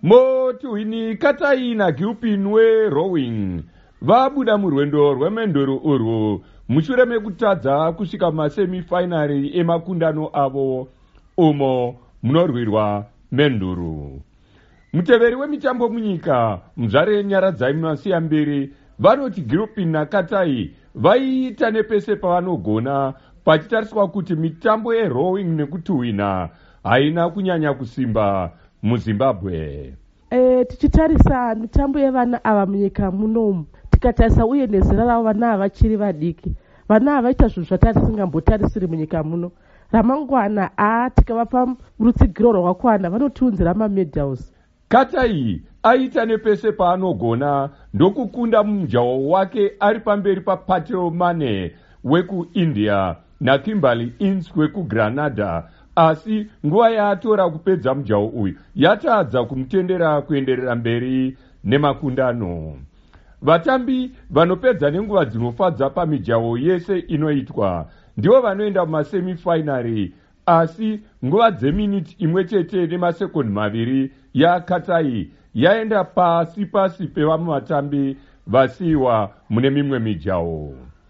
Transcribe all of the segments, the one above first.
Motuhini Katai naGilpin weRowing vabuda murwendo rwemenduro urwu mushure mekutadza kusvika masemifinari emakundano avo umo munorwirwa menduru. Muteveri wemitambo munyika muzvare Nyaradzai Masiyambiri vanoti Gilpin naKatai vaiita nepese pavanogona pachitariswa kuti mitambo yerowing nekutuhwina haina kunyanya kusimba muZimbabwe. Tichitarisa mitambo yevana ava munyika munomu, tikatarisa uye nezera ravo vana ava vachiri vadiki, vana ava vaita zvinhu zvatisingambotarisiri munyika muno. Ramangwana tikavapa rutsigiro rwakakwana vanotiunzira mamedals. Katai aita nepese paanogona ndokukunda mumujaho wake ari pamberi paPatel Mane wekuIndia naKimberly Ince wekuGranada, asi nguva yaatora kupedza mujaho uyu yatadza kumutendera kuenderera mberi nemakundano. Vatambi vanopedza nenguva dzinofadza pamijaho yese inoitwa ndivo vanoenda mumasemifinari, asi nguva dzeminiti imwe chete nemasekondi maviri yaKatai yaenda pasi pevamwe vatambi vasiyiwa mune mimwe mijaho.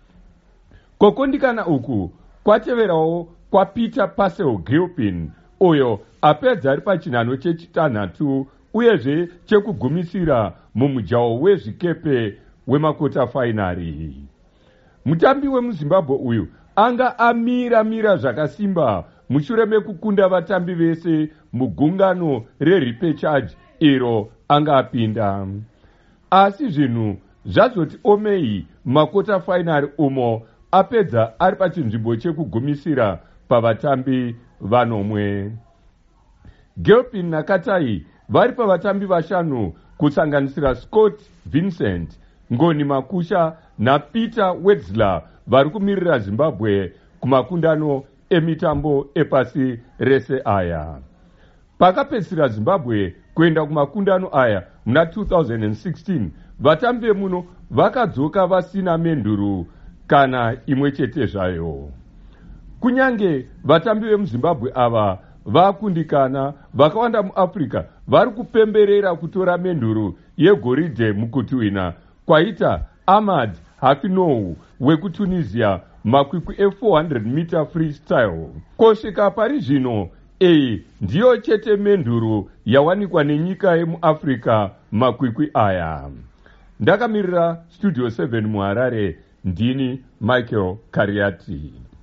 Kokundikana uku kwateverawo kwaPeter Purcell Gilpin, uyo apedza ari pachinhano chechitanhatu uyezve chekugumisira mumujaho wezvikepe wemakota fainari. Mutambi wemuZimbabwe uyu anga amira zvakasimba mushure mekukunda vatambi vese mugungano rerepechage iro anga apinda, asi zvinhu zvazoti omei makota fainari umo apedza ari pachinzvimbo chekugumisira pavatambi vanomwe. Gilpin naKatai vari pavatambi vashanu kusanganisira Scott Vincent, Ngoni Makusha naPeter Wetzler vari kumirira Zimbabwe kumakundano emitambo epasi rese aya. Pakapedzisira Zimbabwe kuenda kumakundano aya muna 2016, vatambi vemuno vakadzoka vasina menduru kana imwe chete zvayo. Kunyange vatambi vemuZimbabwe ava vakundikana, vakawanda muAfrica vari kupemberera kutora menduru yegoridhe mukutuhwina kwaita Ahmad Hafinou wekuTunisia makwikwi e400 meter freestyle. Kusvika pari zvino iyi ndiyo chete menduru yawanikwa nenyika yemuAfrica makwikwi aya. Ndakamirira Studio 7 muHarare, ndini Michael Kariati.